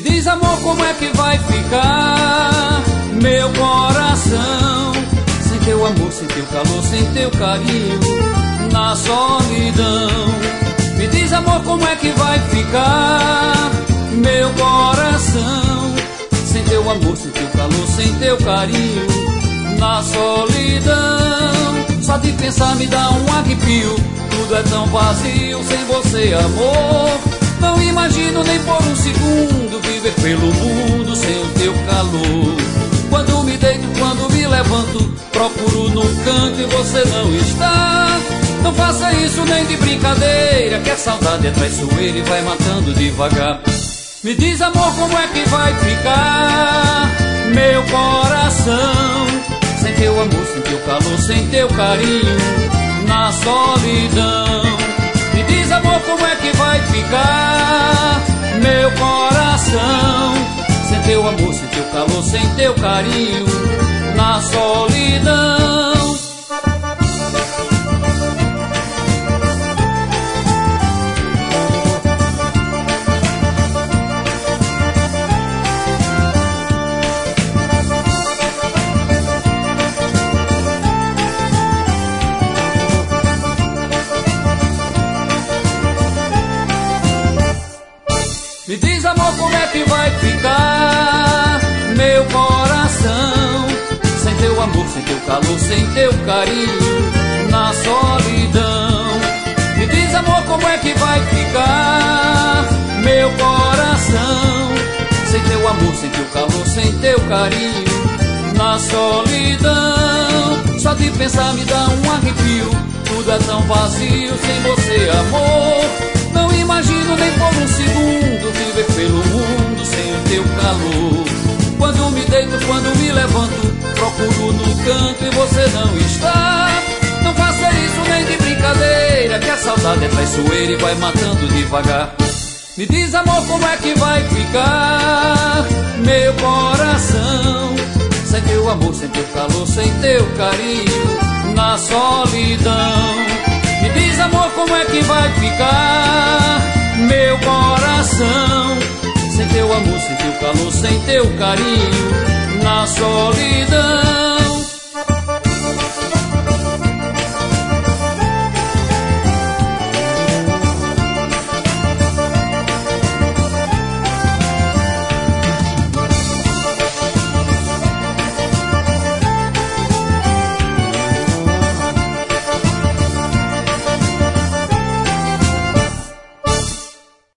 diz, amor, como é que vai ficar meu coração sem teu amor, sem teu calor, sem teu carinho, na solidão. Me diz, amor, como é que vai ficar meu coração sem teu amor, sem teu calor, sem teu carinho, na solidão. Só de pensar me dá um arrepio, tudo é tão vazio sem você, amor. Não imagino nem por um segundo viver pelo mundo sem o teu calor. Quando me deito, quando me levanto, procuro num canto e você não está. Não faça isso nem de brincadeira, que a saudade é traiçoeira e vai matando devagar. Me diz, amor, como é que vai ficar meu coração sem teu amor, sem teu calor, sem teu carinho, na solidão. Me diz, amor, como é que vai ficar meu coração sem teu amor, sem teu calor, sem teu carinho, na solidão. Me diz, amor, como é que vai ficar meu coração sem teu amor, sem teu calor, sem teu carinho, na solidão. Me diz, amor, como é que vai ficar meu coração sem teu amor, sem teu calor, sem teu carinho, na solidão. Só de pensar me dá um arrepio, tudo é tão vazio sem você, amor. Não imagino nem por um segundo viver pelo mundo sem o teu calor. Quando me deito, quando me levanto, procuro no canto e você não está. Não faça isso nem de brincadeira, que a saudade é traiçoeira e vai matando devagar. Me diz, amor, como é que vai ficar meu coração sem teu amor, sem teu calor, sem teu carinho, na solidão. Me diz, amor, como é que vai ficar meu coração sem teu amor, sem teu calor, sem teu carinho, na solidão.